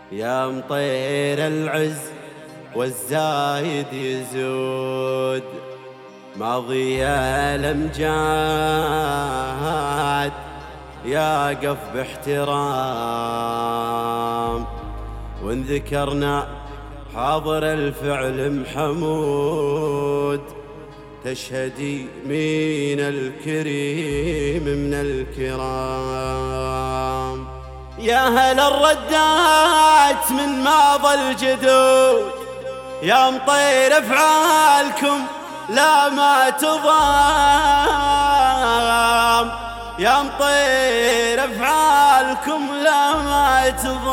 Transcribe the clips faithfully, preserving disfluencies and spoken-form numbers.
يا مطير العز والزايد يزود، ماضي الأمجاد يقف باحترام، وإن ذكرنا حاضر الفعل محمود، تشهدي مين الكريم من الكرام. يا هل الردات من ماضى الجدود، يا مطير افعالكم لا ما تضام، يا مطير افعالكم لا ما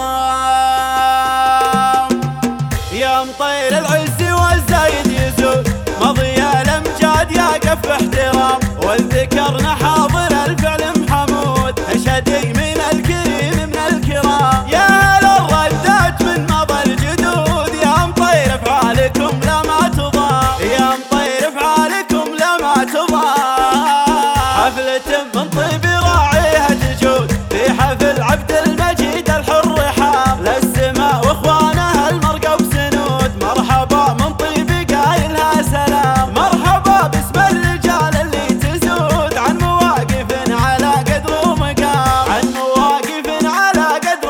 تضام. يا مطير العز والزايد يزود، مضي الامجاد يقف باحترام، والذكرنا حاضر الفعل محمود، تشهدي من الكريم من الكرام. يا هل الردات من مضى الجدود، يا مطير افعالكم لا ما تضام، يا مطير افعالكم لا ما تضام. حفلة من طيب راعيها تجود، في حفل عبد المجيد الحر حام، للسماء واخوانها المرقى وسنود، مرحبا من طيب قايلها سلام. مرحبا باسم الرجال اللي تزود، عن مواقف على قدر ومقام، عن مواقف على قدر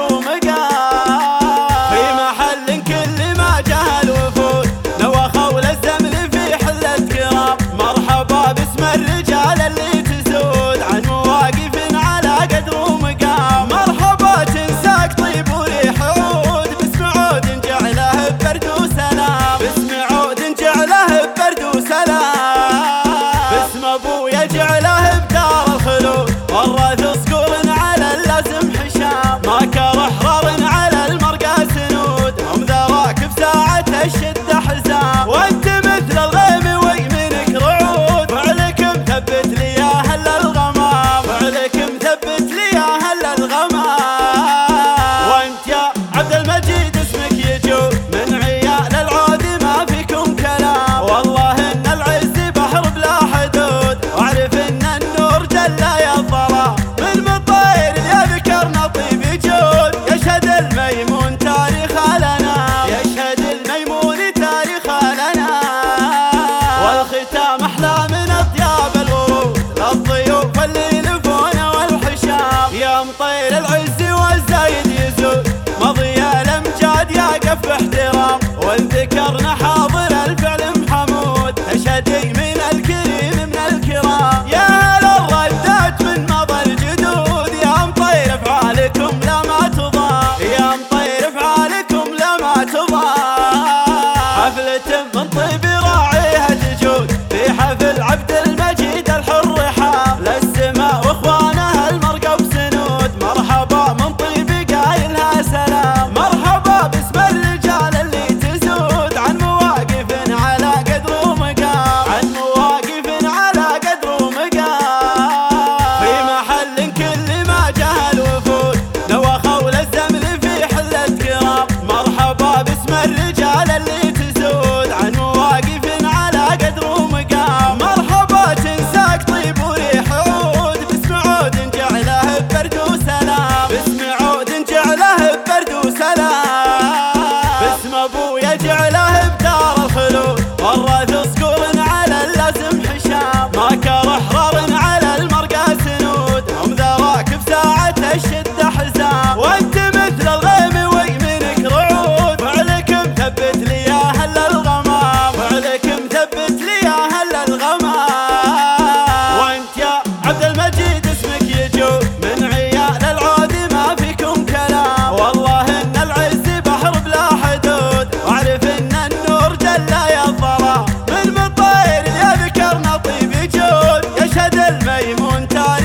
ومقام، في محل كل ما جاه الوفود، نوى خول الزمن في حلة كرام. مرحبا باسم الرجال اللي تزود، عن مواقف على قدر ومقام، مرحبا تنساك طيب وريح عود، باسم عود جعله ببرد وسلام، باسم عود جعله ببرد وسلام، باسم ابويا جعله بدار الخلود، ورث صقور على اللازم حشام، ما كره احرار على المرقى سنود، هم ذراك بساعة الشدة حزام، وانت مثل الغيم ويمينك رعود، فعلك مثبت لي يا هل الغمام، فعلك مثبت لي يا هل الغمام. وانت يا عبد المجيد اسمك يجود، من عيال العود ما فيكم كلام، والله ان العز بحر بلا حدود، واعرف ان النور جل يا الظلام، من مطير يا ذكرنا طيب جود، يشهد الميمون تاريخ لنا، يشهد الميمون تاريخ لنا، والختام احلى من اطياب الورود، للضيوف اللي يلفون والحشام. يا مطير العز والزايد يزود، مضي الامجاد يقف باحترام، وان ذكرنا حاضر الفعل محمود، تشهدي من الكريم من الكرام. يا هل الردات من مضى الجدود، يا مطير افعالكم لا ما تضام، يا مطير افعالكم لا ما تضام. حفلة من طيب راعيها تجود، في حفل عبد المجيد الحر حام، للسماء واخوانها المرقى وسنود، مرحبا من طيب قايلها سلام. مرحبا باسم الرجال اللي تزود، عن مواقف على قدر ومقام، عن مواقف على قدر ومقام، في محل كل ما جاه الوفود، نوى خول الزمن في حلة كرام. مرحبا باسم الرجال اللي تزود، عن مواقف على قدر ومقام، مرحبا تنساك طيب وريح عود، باسم عود جعله ببرد وسلام، باسم عود جعله ببرد وسلام، باسم ابويا جعله بدار الخلود، ورث صقور على اللازم حشام، ما كره احرار على المرقى سنود، هم ذراك بساعة الشدة حزام، وانت مثل الغيم ويمينك رعود، فعلك مثبت لي يا هل الغمام، فعلك مثبت لي يا هل الغمام. وانت يا عبد المجيد اسمك يجود، من عيال العود ما فيكم كلام، والله ان العز بحر بلا حدود، واعرف ان النور جل يا الظلام، من مطير يا ذكرنا طيب جود، يشهد الميمون تاريخ